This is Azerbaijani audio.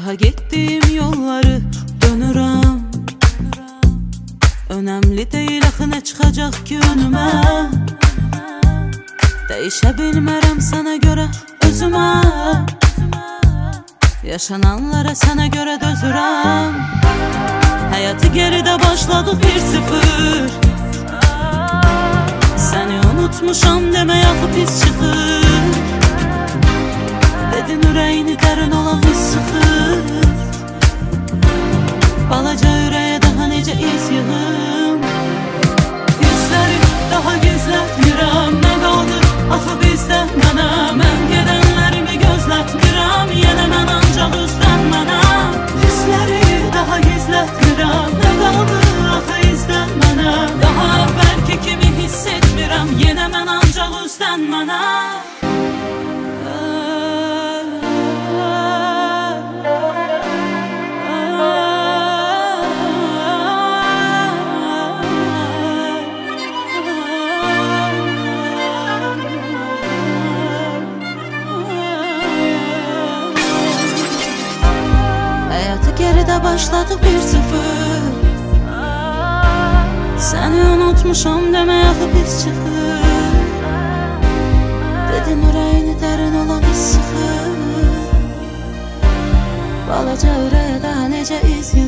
Daha getdiyim yolları dönürəm. Önemli değil axı nə çıxacaq ki önümə. Değişə bilmərəm sənə görə özümə. Yaşananlara sənə görə dözürəm. Həyatı geridə başladıq 1-0. Səni unutmuşam demək axı pis çıxır. Dedin ürəyini dərin olan hiss sıxır. Balaca ürəyə daha necə iz yığım. Yüzləri daha gizlətmirəm. Nə qaldı axı bizdə mənə. Mən gedənlərimi gözlətmirəm. Yenə mən ancaq üstən mənə. Yüzləri daha gizlətmirəm. Nə qaldı axı izdən mənə. Daha əvvəlki kimi hiss etmirəm. Yenə mən ancaq üstən mənə. Geridə başladıq 1-0. Səni unutmuşam demək axı pis çıxır. Dedin ürəyini dərin olan hiss sıxır. Balaca ürəyə daha necə iz yığır.